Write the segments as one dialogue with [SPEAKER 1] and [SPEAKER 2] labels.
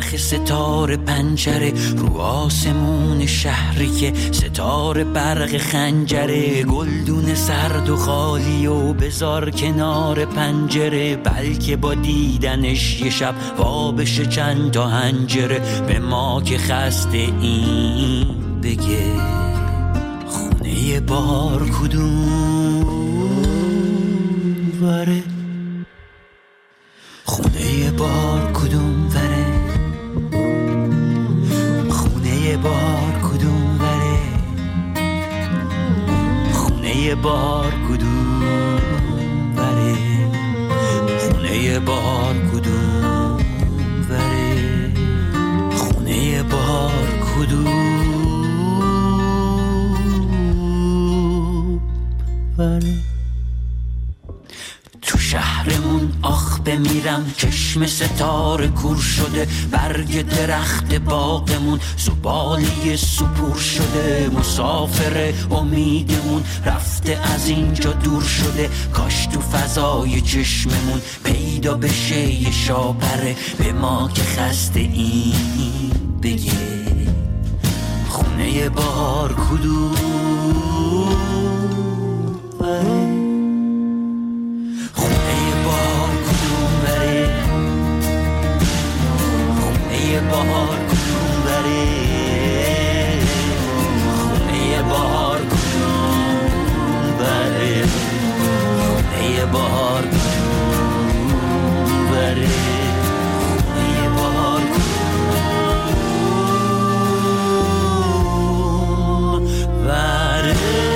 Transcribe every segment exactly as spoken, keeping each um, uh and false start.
[SPEAKER 1] چرخ ستاره پنجره رو آسمون شهری که ستاره برق خنجره، گلدون سرد و خالی و بذار کنار پنجره، بلکه با دیدنش یه شب وا بشه چند تا هنجره. به ما که خسته این بگه خونه بار کدوم وره، خونه بار کدوم وره، خونه بار کدوم وره، خونه بار کدوم وره، خونه بار کدوم وره، خونه بار کدوم وره. تو شهرمون آخ بمیرم چشم ستاره کور شده، برگ درخت باغمون زباله سپور شده، مسافر امیدمون رفته از اینجا دور شده، کاش تو فضای چشممون پیدا بشه یه شاپره. به ما که خسته این بگه خونه بار کدوم وره، بهار کدوم بره، خونه بهار کدوم بره، خونه بهار کدوم بره، خونه بهار کدوم بره.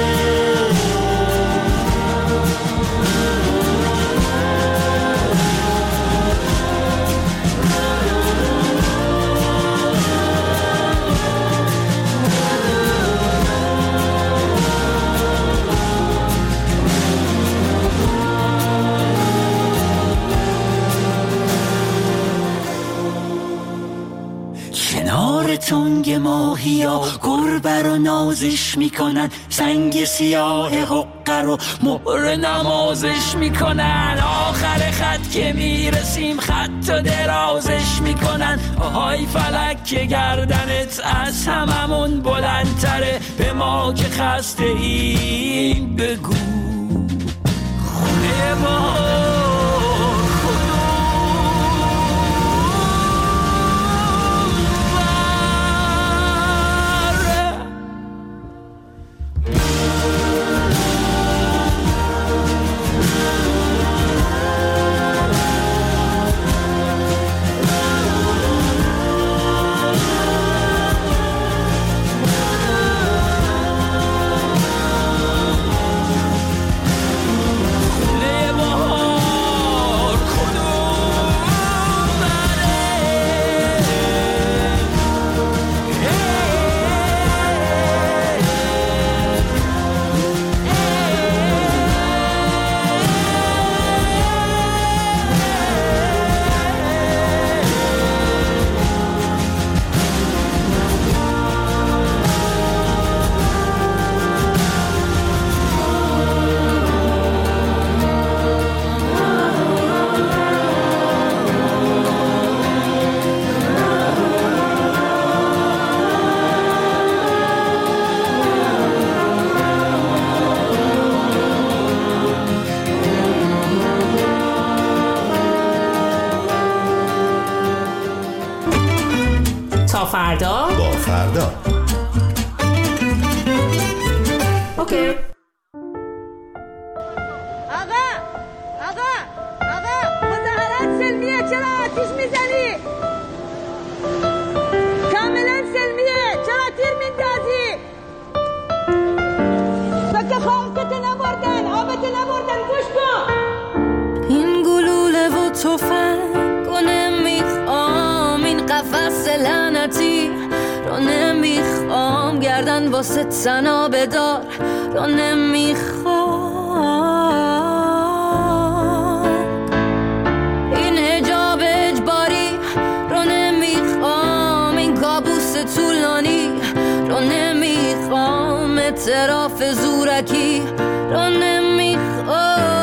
[SPEAKER 1] تنگ ماهیا گربه رو نازش میکنن، سنگ سیاه حقه رو مهر نمازش میکنن، آخر خط که میرسیم خط و درازش میکنن، آهای فلک که گردنت از هممون بلندتره. به ما که خسته این بگو خونه ما
[SPEAKER 2] فردا
[SPEAKER 3] با فردا
[SPEAKER 2] اوکی.
[SPEAKER 4] آقا آقا آقا مظاهرات سلمیه، چرا آتیش میزنی؟ کاملا سلمیه، چرا تیر میندازی؟ سکه خاکت نبردن، آبت نبردن، گوش کن.
[SPEAKER 5] این گلوله و تفنگ رو نمیخوام، این قفس لعنتی رو نمیخوام، گردن واسه تنا بدار رو نمیخوام، این حجاب اجباری رو نمیخوام، این کابوس طولانی رو نمیخوام، اعتراف زورکی رو نمیخوام.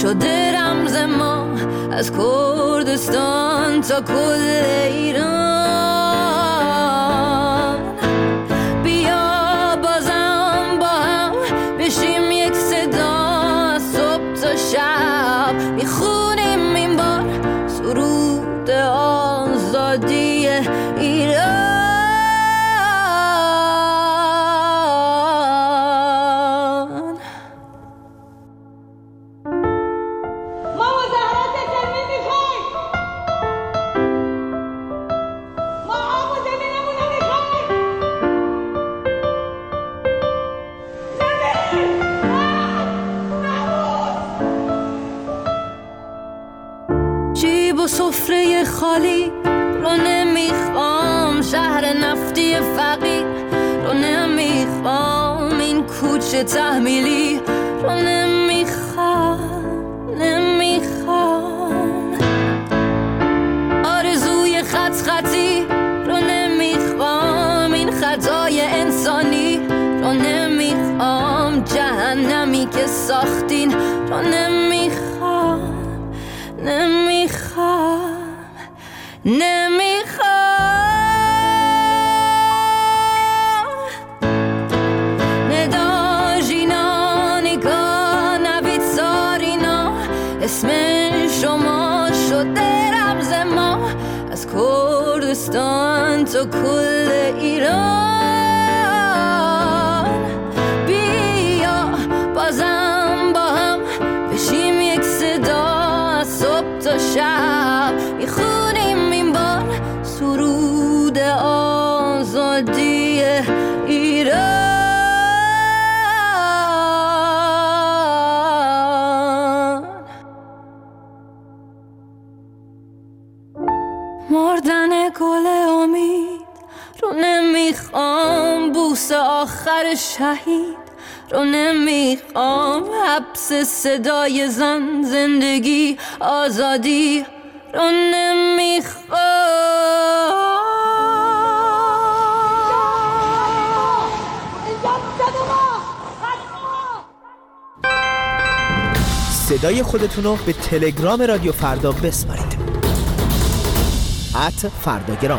[SPEAKER 5] شده رمز ما، از کردستان تا کل ایران. بیا بازم با هم بشیم یک صدا، از صبح تا شب میخونیم این بار سرود آزادی ایران. جیب و سفره خالی رو نمیخوام، شهر نفتی فقیر رو نمیخوام، این کوچه تحمیلی رو نمیخوام نمیخوام آرزوی خط خطی رو نمیخوام، این خطای انسانی رو نمیخوام، جهنمی که ساختین رو نمیخوام نمیخوام نمیخوام. ندا جینا نگاه نوید سارینا، اسم شما شده رمز ما، از کردستان تا کل ایران. بیا بازم با هم بشیم یک صدا، صبح تا شب میخونیم این بار سرود آزادی ایران. مردن گل امید رو نمیخوام، بوس آخر شهید رو نمیخوام، حبس صدای زن، زندگی آزادی رو نمیخوام.
[SPEAKER 3] صدای خودتونو به تلگرام رادیو فردا بسپارید. ات فرداگرام.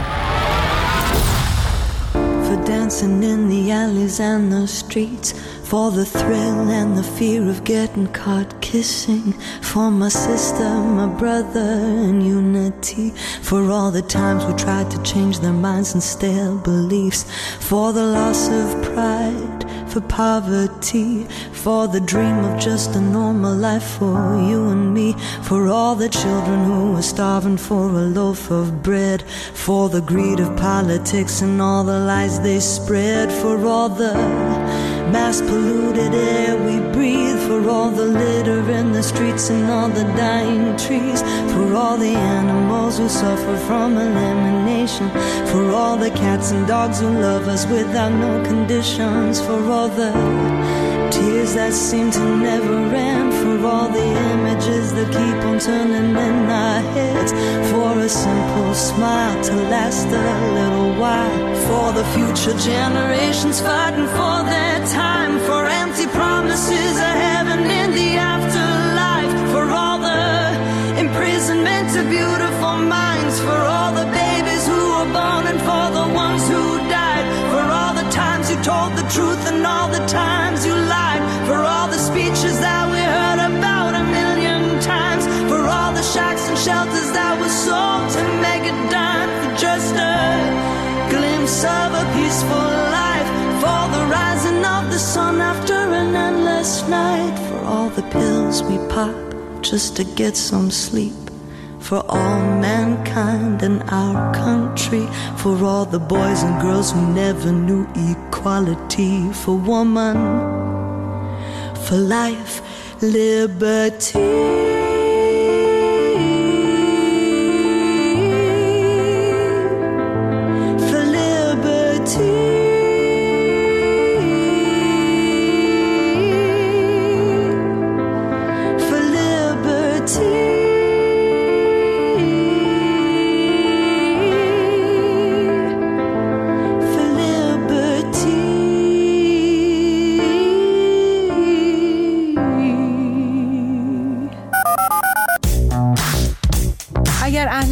[SPEAKER 6] For dancing in the alleys and the streets, for the thrill and the fear of getting caught kissing, for my sister, my brother and unity, for all the times we tried to change their minds and stale beliefs, for the loss of pride, for poverty, for the dream of just a normal life for you and me, for all the children who are starving for a loaf of bread, for the greed of politics and all the lies they spread, for all the mass polluted air we breathe, for all the litter in the streets and all the dying trees, for all the animals who suffer from elimination, for all the cats and dogs who love us without no conditions, for all the tears that seem to never end, for all the images that keep on turning in our heads, for a simple smile to last a little while, for the future generations fighting for their time, for empty promises of heaven in the afterlife, for all the imprisonment of beautiful minds, for all the babies who were born and for the ones who died, for all the times you told the truth and all the times you lied, for all the speeches that we heard about a million times, for all the shacks and shelters that were sold to make a dime for just a glimpse of a peaceful life, for the rising of the sun after an endless night, for all the pills we pop just to get some sleep, for all mankind in our country, for all the boys and girls who never knew equality, for woman, for life, liberty.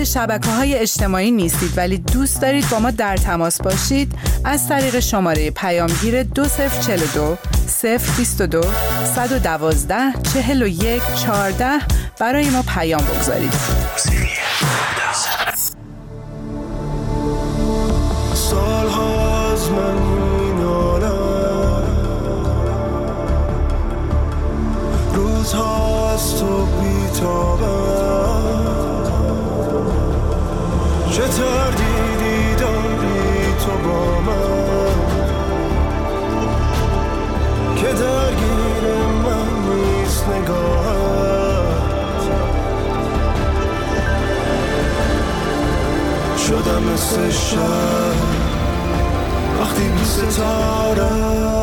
[SPEAKER 7] اهل شبکه‌های اجتماعی نیستید ولی دوست دارید با ما در تماس باشید، از طریق شماره پیامگیر دو صفر چهل و دو صفر بیست و دو صد و دوازده چهل و یک چهارده برای ما پیام بگذارید.
[SPEAKER 8] سال‌ها از من می‌نالم، روزها از تو بی‌تابم، چه تردیدی داری تو با من که درگیر من نیست نگاهت. شدم مثل شب وقتی بی ستاره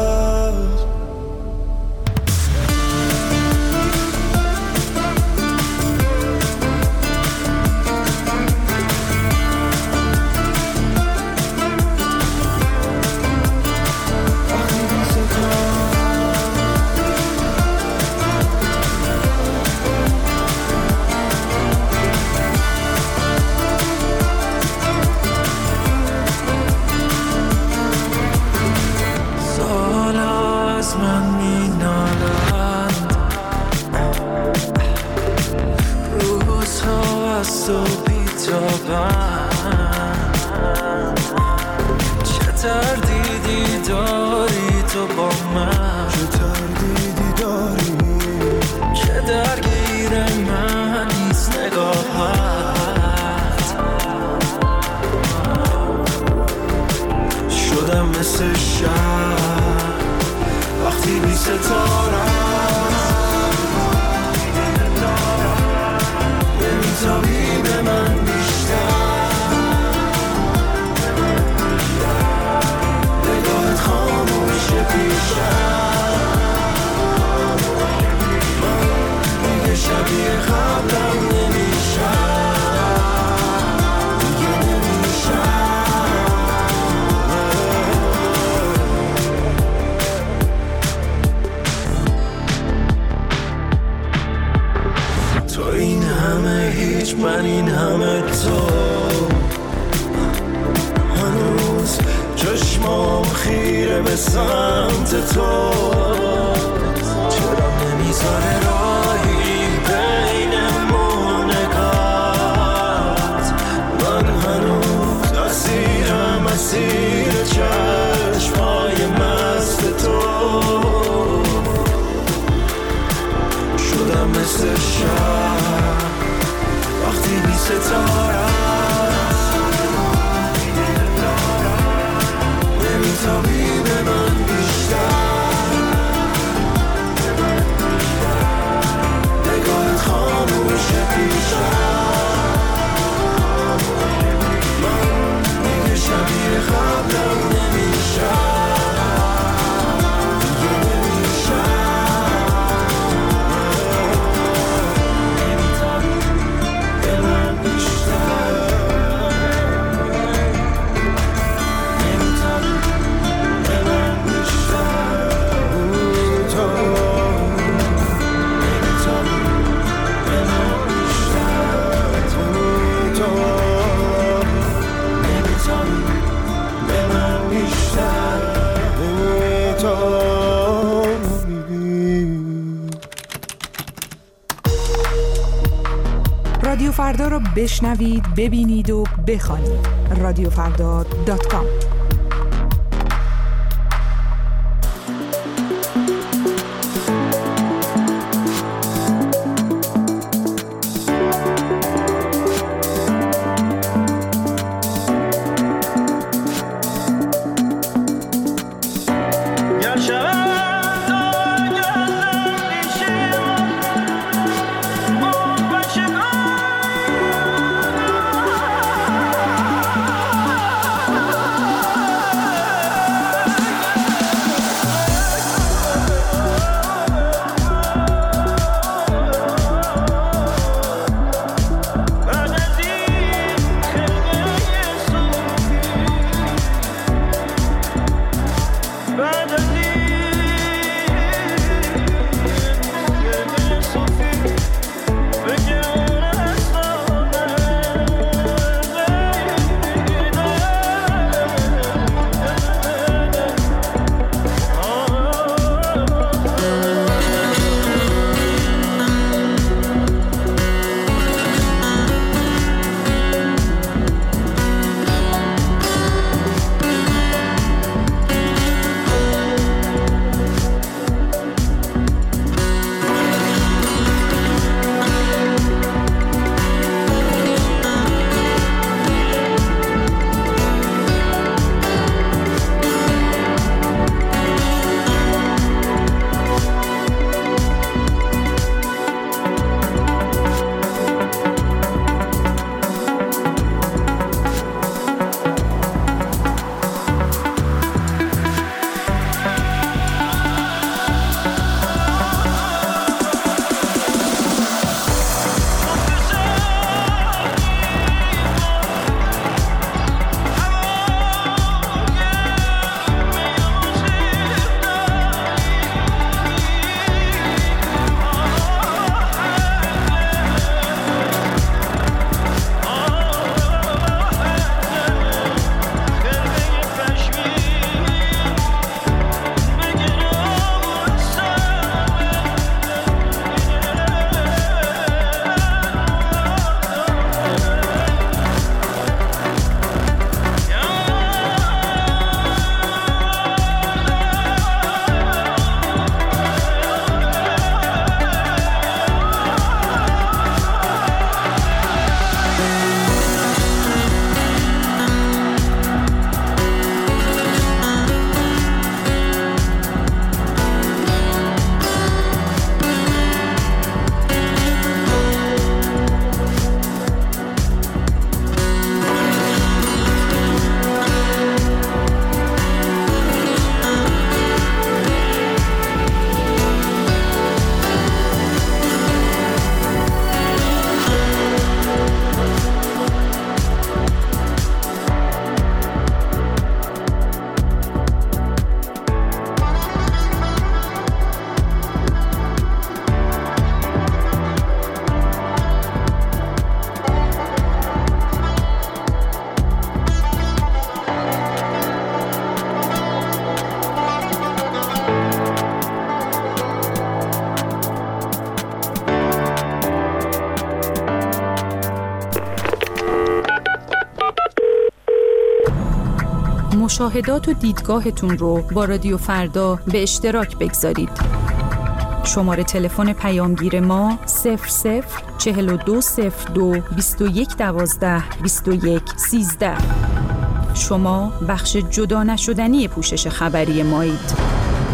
[SPEAKER 8] من این همه تو هنوز چشمام خیره به سمت تو، چرا نمیذاره راهی بینمون نگات؟ من هنوز اسیرم اسیر چشمای مست تو، شدم مثل شب وقتی بی ستاره نمیتابی به من بیشتر، نگاهت خاموشه بیشتر، من دیگه شبیه قبلم نمیشم، دیگه نمیشم.
[SPEAKER 9] رادیو فردا رو بشنوید، ببینید و بخوانید. رادیو فردا دات کام.
[SPEAKER 10] مشاهدات و دیدگاهتون رو با رادیو فردا به اشتراک بگذارید. شماره تلفن پیامگیر ما صفر صفر چهل و دو صفر دو بیست و یک دوازده بیست و یک سیزده. شما بخش جدا نشدنی پوشش خبری مایید.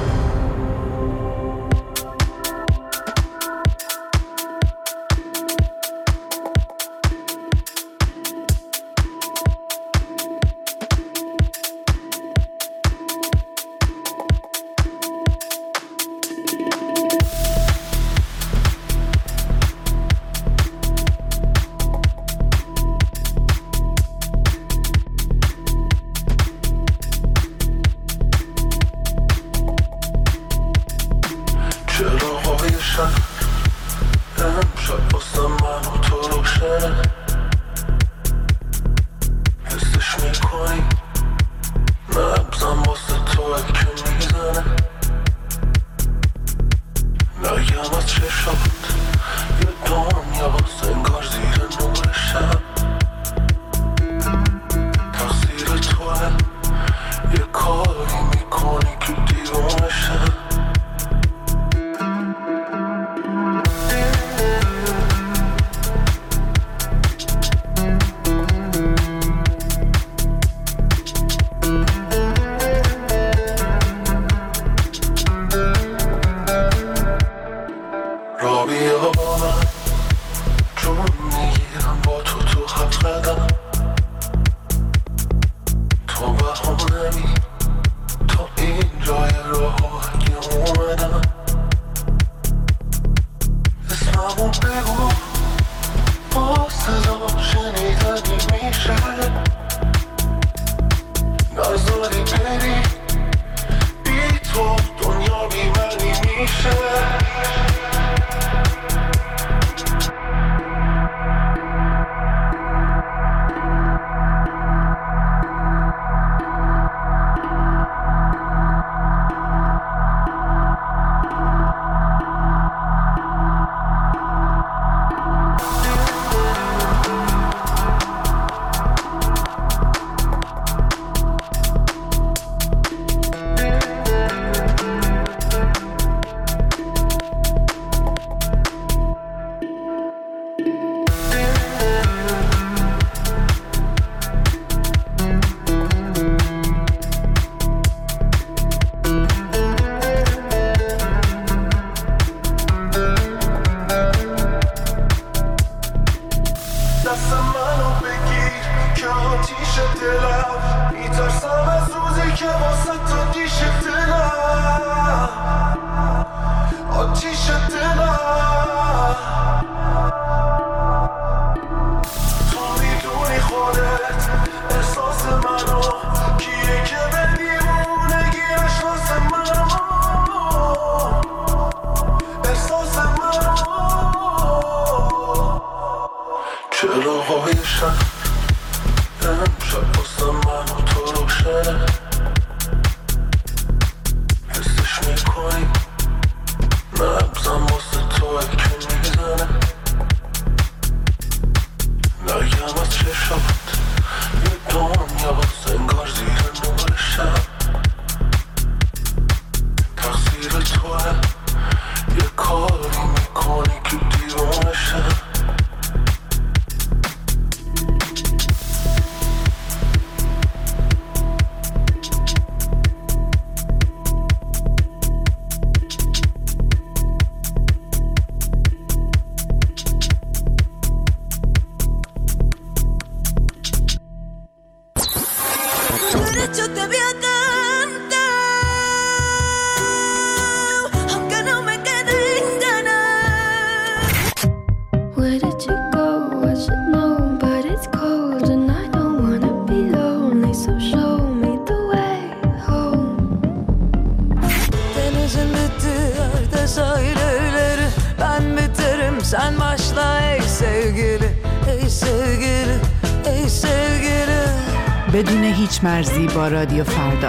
[SPEAKER 7] بدون هیچ مرزی با رادیو فردا.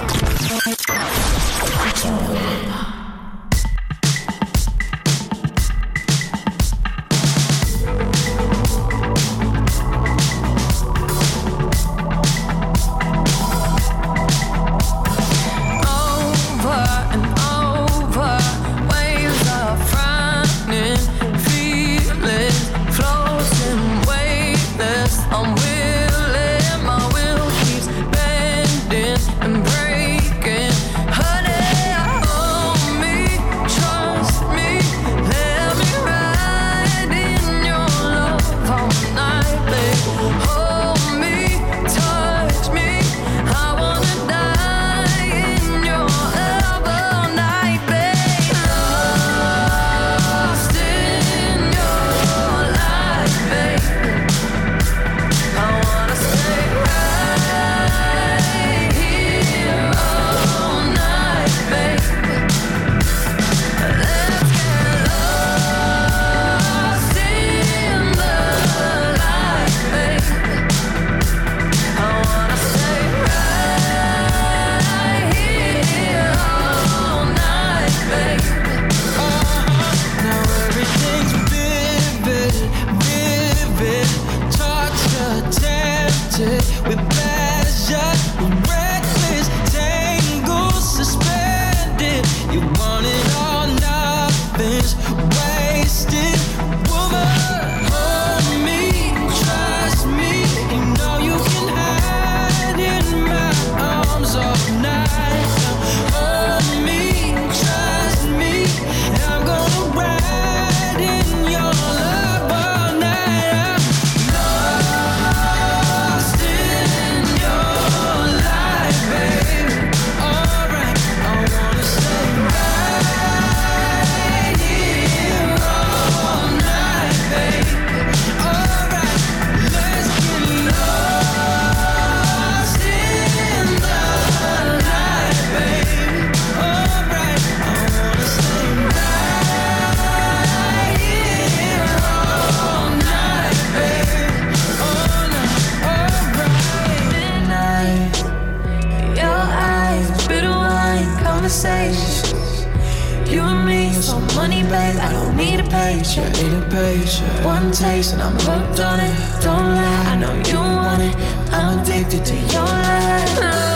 [SPEAKER 8] page, yeah, need a page, yeah. One taste and I'm hooked on it. Don't lie, I know you want it. I'm addicted to your light.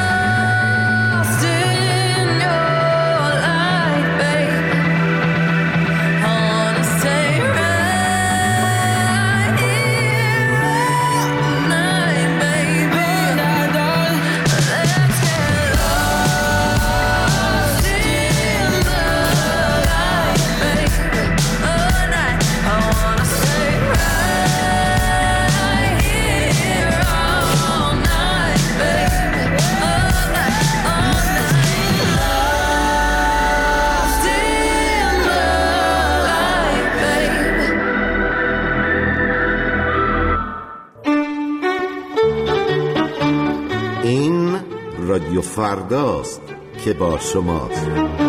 [SPEAKER 11] رادیو فرداست که با شماست.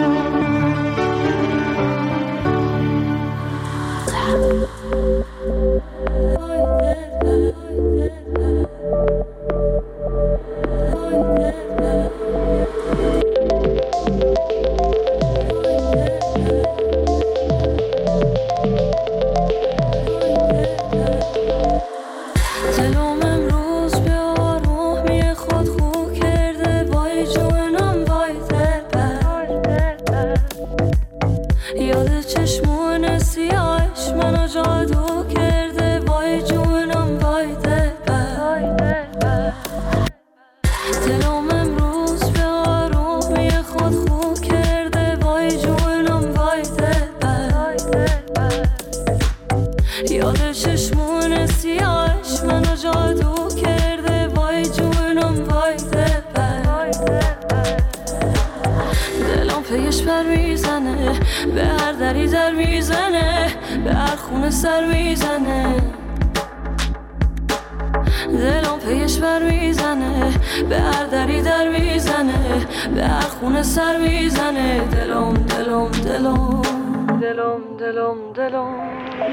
[SPEAKER 5] به هر دری در میزنه، به هر خونه سر میزنه، دلم پیش بر میزنه، به هر دری در میزنه، به هر خونه سر میزنه، دلم دلم دلم دلم دلم دلم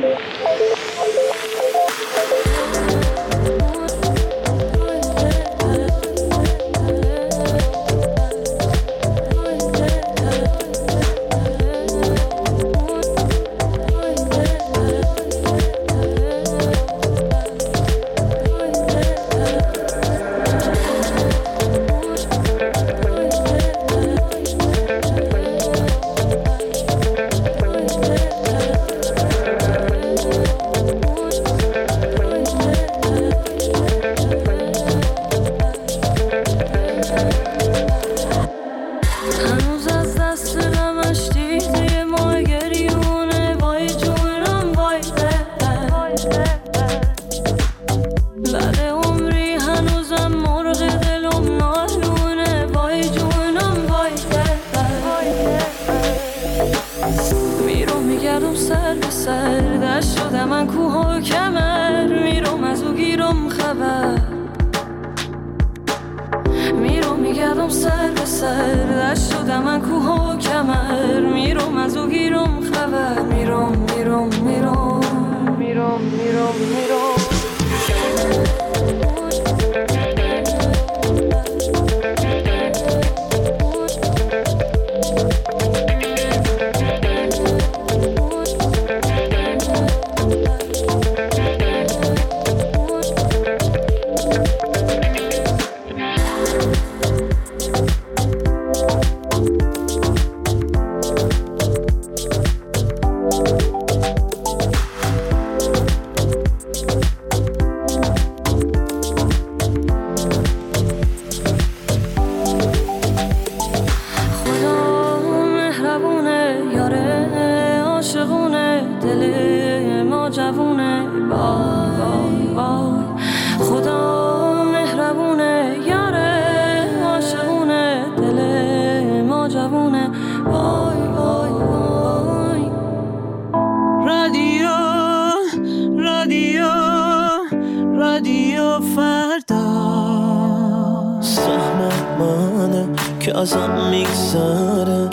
[SPEAKER 8] که ازم میگذره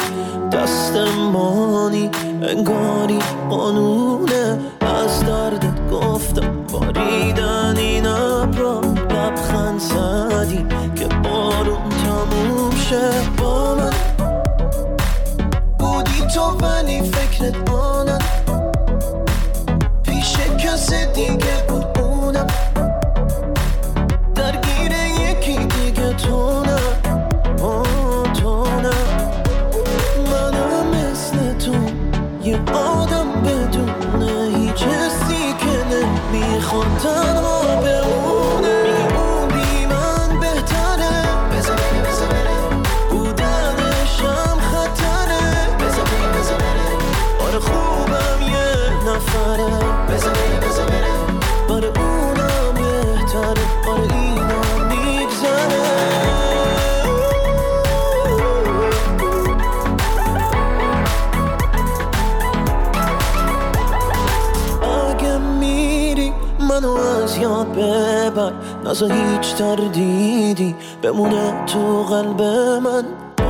[SPEAKER 8] دستمانی انگاری قانونه از دردت گفتم باریدن این ابرا لبخند زدی که بارون تموم شه با من بودی تو ولی فکرت آنم میخواد تنها بمونه. میگه اون بی من بهتره، بذار بره بذار بره، بودنشم خطره، بذار بره بذار بره. آره خوبم یه نفره، بذار بره بذار بره، آره اونم بهتره، آره اینم میگذره. اگه میری منو از یاد ببر، نزا هیچ تردیدی بمونه تو قلب من.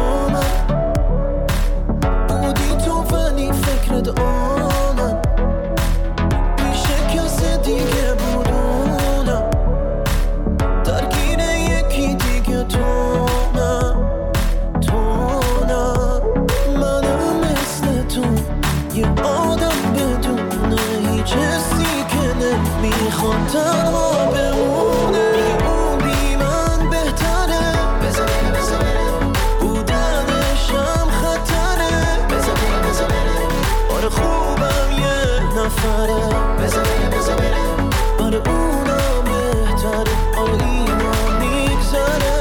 [SPEAKER 8] بودی تو ولی فکرت آمد، پیش کسی دیگه بودونم، درگیر یکی دیگه تو نه، تو نه. منم مثل تو یه آدم بدونه هیچ حسی که نمیخواد تنها بمونه. میگه اون بی من بهتره، بذار بره بذار بره، بودنشم خطره، بذار بره بذار بره. آره خوبم یه نفره، بذار بره بذار بره، آره اونم بهتره، آره اینم میگذره.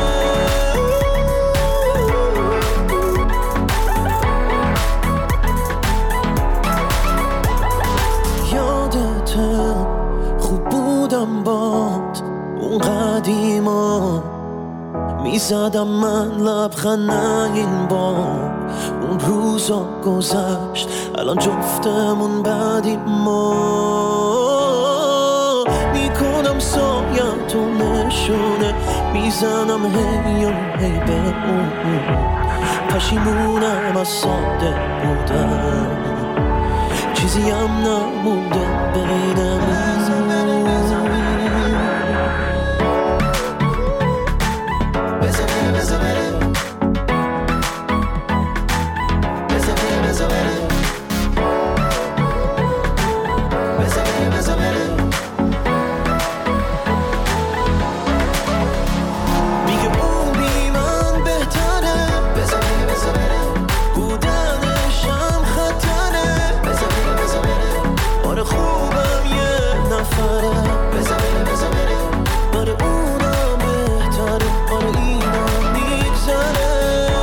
[SPEAKER 8] یادته خوب بودم باد اون قدیما، میزدم من لبخند این بار. اون روزا گذشت الان جفتمون بعدی ما. میکنم سایم تو نشونه، میزنم هی و هی به اون. پشیمونم از ساده بودم، چیزی هم نمونده بینمون. بذار بره بذار بره، بذار بره بذار بره، بذار بره بذار بره. میگه اون بی من بهتره، بذار بره بذار بره، بودنشم خطره، بذار بره بذار بره. آره خوبم یه نفره، بذار بره بذار بره، آره اونم بهتره، آره اینم میگذره.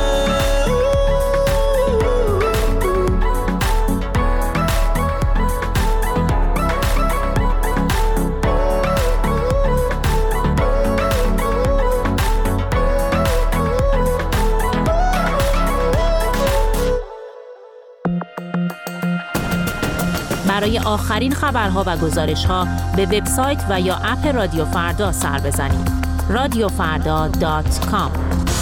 [SPEAKER 2] برای آخرین خبرها و گزارش‌ها به وبسایت و یا اپ رادیو فردا سر بزنید. رادیو فردا دات کام.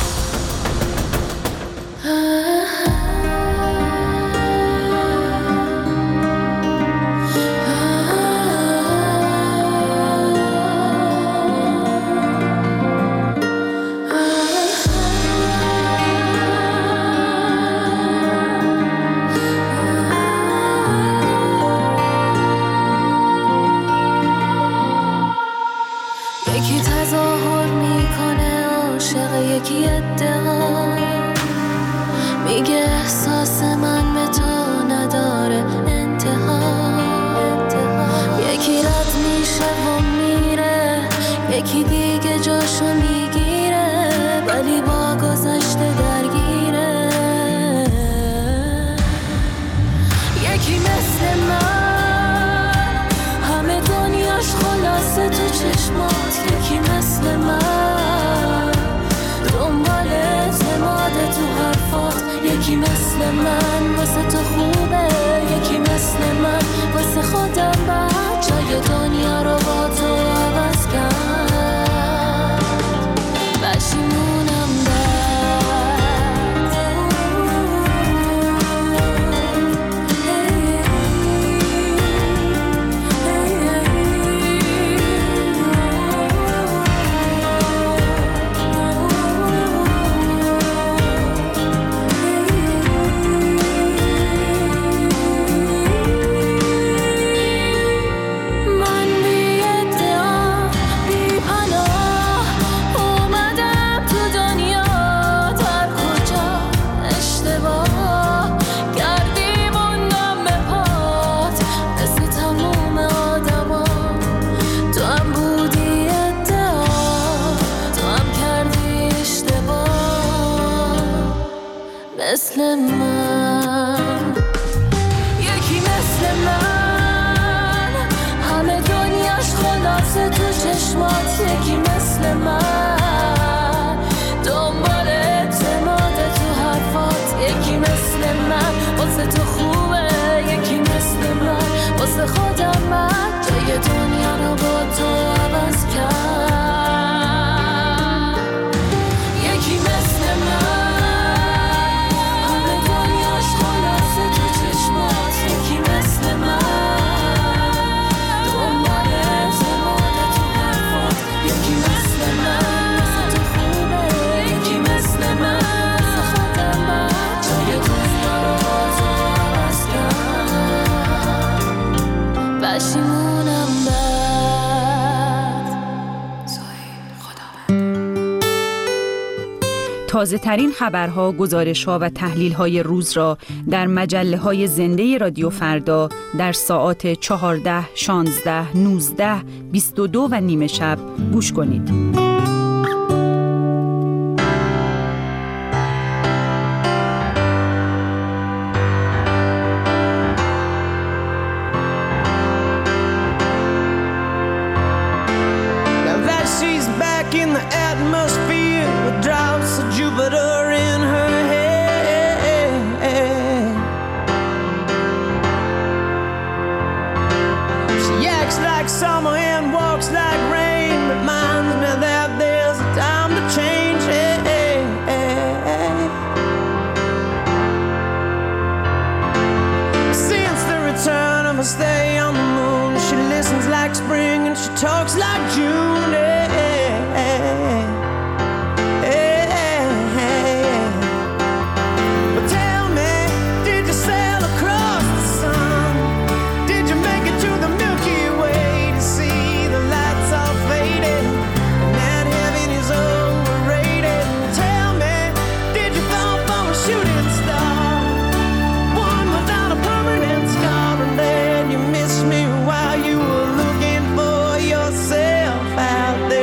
[SPEAKER 5] یکی تظاهر میکنه عاشق، یکی ادعا میگه احساس من به تو نداره انتها. یکی رد میشه و میره، یکی دیگه جاشو میگیره، ولی با گذشته درگیره. یکی مثل من همه دنیاش خلاصه تو چشمات، یکی مثل من دنبال اعتماد تو حرفات، یکی مثل من واسه تو خوبه، یکی مثل من واسه خودم بعد جای دنیا رو با تو عوض کرد. پشیمونم واسه تو چشمات یکی مثل من، دنبال اعتماد تو حرفات یکی مثل من، واسه تو خوبه یکی مثل من، واسه خودم من جای دنیا رو با تو عوض کرد. یکی مثل من همه دنیاش خلاصه تو چشمات یکی مثل من، دنبال اعتماد تو حرفات یکی مثل من، واسه تو خوبه یکی مثل من، واسه خودم من جای دنیا رو با تو عوض کرد. پشیمونم
[SPEAKER 10] تازه ترین خبرها، گزارش‌ها و تحلیل‌های روز را در مجله‌های زنده رادیو فردا در ساعات چهارده، شانزده، نوزده، بیست و دو و نیمه شب گوش کنید.
[SPEAKER 8] Summer and walks like rain, reminds me that there's a time to change. Hey, hey, hey. Since the return of her stay on the moon, she listens like spring and she talks like June. Hey, hey, hey, hey. But tell me, did you sail across the sun? Did you make it to the Milky Way? Out there.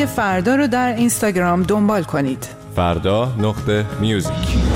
[SPEAKER 7] فردا رو در اینستاگرام دنبال کنید.
[SPEAKER 12] فردا نقطه میوزیک.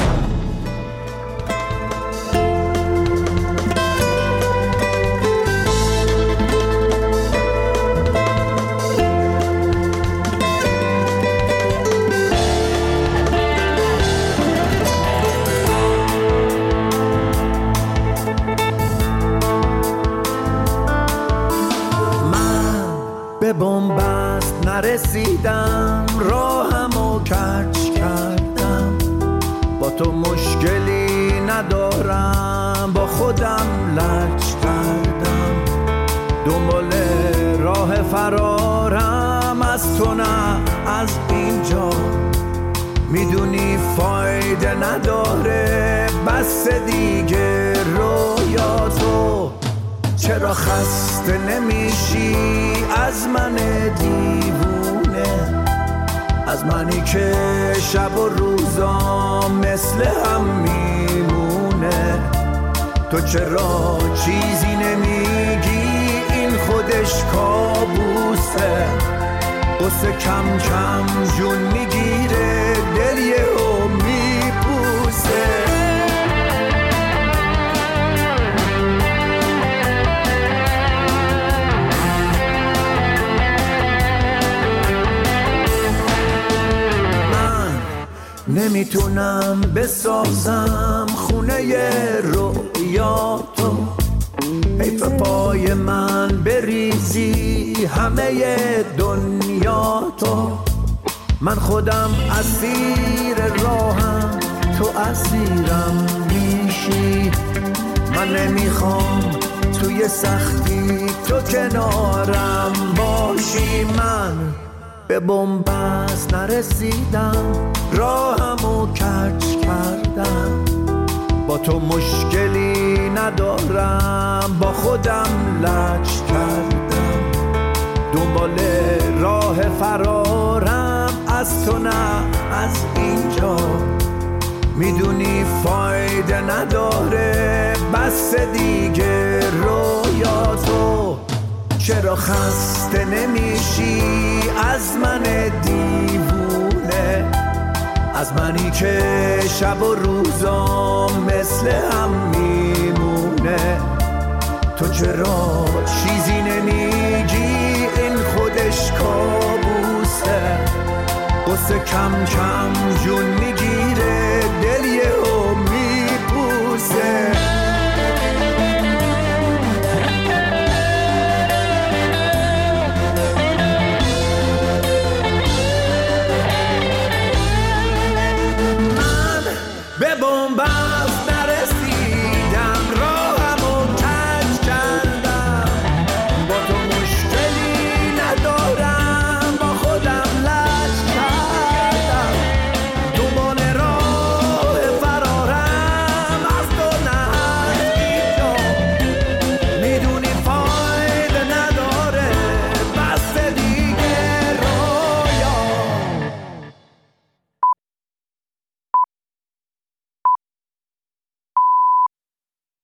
[SPEAKER 13] به بنبست نرسیدم، راهمو کج کردم، با تو مشکلی ندارم، با خودم لج کردم، دنبال راه فرارم از تو نه از اینجا، میدونی فایده نداره بس دیگه رویاتو، چرا خسته نمیشی از من دیوونه، از منی که شب و روزا مثل هم میمونه، تو چرا چیزی نمیگی این خودش کابوسه، قصه کم کم جون میگیره دل یهو میپوسه. نمیتونم بسازم خونه رویاتو، حیف پای من بریزی همه دنیاتو، من خودم اسیر راهم تو اسیرم میشی، من نمیخوام توی سختی تو کنارم باشی، من به بنبست نرسیدم، راهمو کج کردم، با تو مشکلی ندارم، با خودم لج کردم، دنبال راه فرارم از تو نه از اینجا، میدونی فایده نداره بس دیگه رویاتو، چرا خسته نمیشی از من دیوونه، از منی که شب و روزا مثل هم میمونه، تو چرا چیزی نمیگی این خودش کابوسه، قصه کم کم جون میگی